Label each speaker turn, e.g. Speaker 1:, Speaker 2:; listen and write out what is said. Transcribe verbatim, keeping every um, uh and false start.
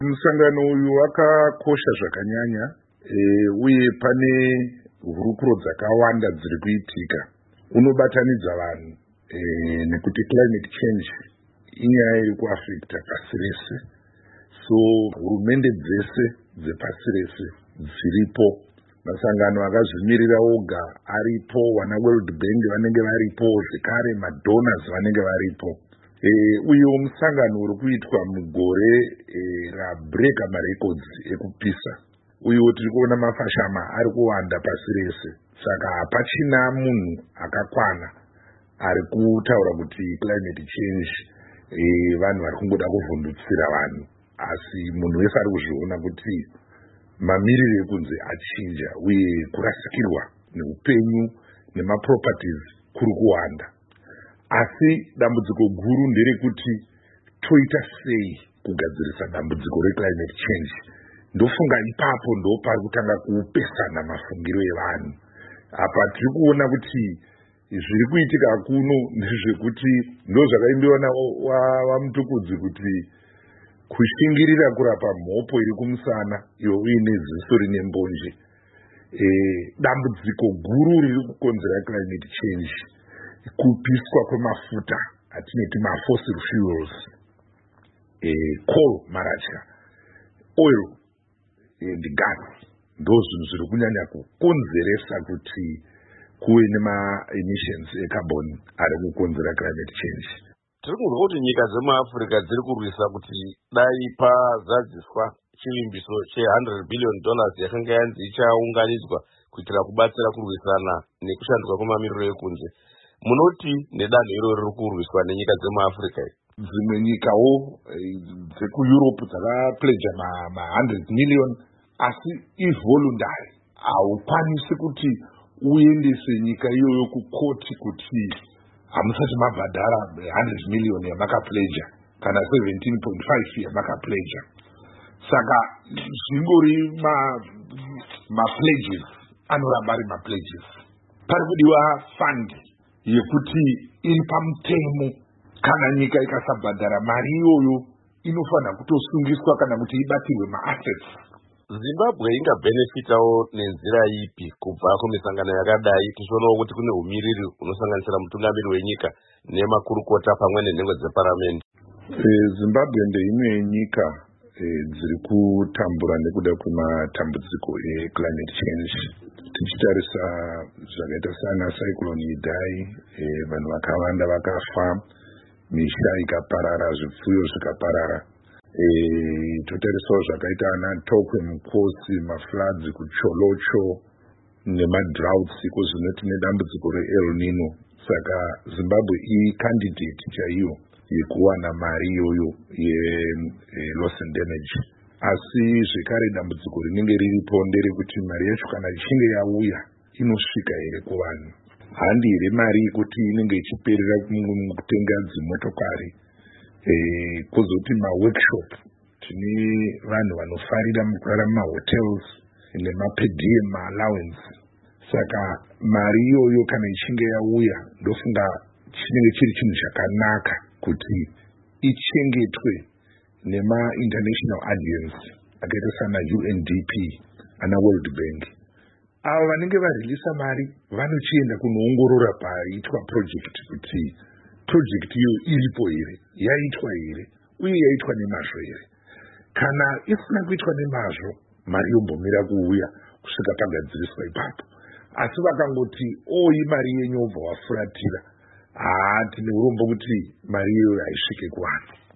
Speaker 1: Musangano uyu wakakosha zvakanyanya uye pane hurukuro dzakawanda dziri kuitika. Unobatanidza vanhu nekuti climate change inyaya iri kuafekta pasi rese. So hurumende dzese dzepasi rese dziripo, masangano akazvimirira oga aripo, wana World Bank vanenge varipo, zvekare madonors vanenge varipo. Uye musangano uri kuitwa mugore rabreka marecords ekupisa. Uye tiri kuona mafashama ari kuwanda pasi rese. Saka hapachina munhu akakwana ari kutaura kuti climate change vanhu vari kungoda kuvhundutsira vanhu, asi munhu wese ari kuzviona kuti mamiriro ekunze achinja uye kurasikirwa neupenyu nemaproperties kuri kuwanda. Asi dambudziko guru nderekuti toita sei kugadzirisa dambudziko reclimate change. Ndofunga ipapo ndo pari kutanga kupesana mafungiro evanhu. Apa tiri kuona kuti zviri kuitika kuno ndezvekuti ndo zvakaimbiwa naMutukudzi kuti kushingirira kurapa mhopo iri kumusana iwe uine ziso rine mbonje. E, dambudziko guru riri kukonzera climate change kupiswa kwemafuta atinoti mafossil fuels, e, coal maratya, oil and gas ndo zvinhu zviri kunyanya kukonzeresa kuti kuve nema-emissions ecarbon ari kukonzera climate change.
Speaker 2: Tiri kunzwa kuti nyika dzemuAfrica dziri kurwisa kuti dai pazadziswa chivimbiso che one hundred billion dollars yakanga yanzi ichaunganidzwa kuitira kubatsira kurwisana nekushandiswa kwemamiriro ekunze. Munoti nedanho iro riri kurwiswa nenyika dzemuAfrica.
Speaker 1: Dzimwe nyikawo dzekuEurope dzakapledja ma one hundred million, asi ivoluntary. Haukwanisi kuti uendese nyika iyoyo kukoti kuti hamusati mabhadhara one hundred million yamakapledja kana seventeen point five yamakapledja. Saka zvingori ma mapledges anoramba ari mapledges. Pari kudiwa fund yekuti iri pamutemo, kana nyika ikasabhadhara mari iyoyo inofanira kutosungiswa kana kuti ibatirwe maassets.
Speaker 2: Zimbabwe ingabenefitawo nenzira ipi kubva kumisangano yakadai, tichionawo kuti kune umiriri unosanganisira mutungamiri wenyika nemakurukota pamwe nenhengo dzeparamende?
Speaker 1: Zimbabwe ndeimwe yenyika dziri kutambura nekuda kwematambudziko eclimate change. Tichitarisa zvakaita sana cyclone Idai, vanhu vakawanda vakafa, misha ikaparara, zvipfuyo zvikaparara. Totarisawo zvakaita ana Tokwe Mukosi, mafloods kuCholocho nemadroughts iko zvino tine dambudziko reEl Nino. Saka Zimbabwe icandidate chaiyo yekuwana mari iyoyo ye-loss and damage. Asi zvekare dambudziko rinenge riripo nderekuti mari yacho kana ichinge yauya inosvika here kuvanhu. Handi here mari yekuti inenge ichiperera kutenga dzimotokari, kozoti ma-workshop. Tine vanhu vanofarira mukurara mumahotels nemapediem allowance. Saka mari iyoyo kana ichinge yauya, ndofunga chinenge chiri chinhu chakanaka kuti ichengetwe nema-international audience akaita sana U N D P, ana World Bank. Ava vanenge varilisa mari vanochienda kunoongorora paitwa project kuti project iyo iripo here, yaitwa here, uye yaitwa nemazvo here. Kana isina kuitwa nemazvo, mari yombomira kuuya kusvika pagadziriswa ipapo. Asi vakangoti oi mari yenyu obva wafuratira, haa tine urombo kuti mari iyo haisvike kuvanhu.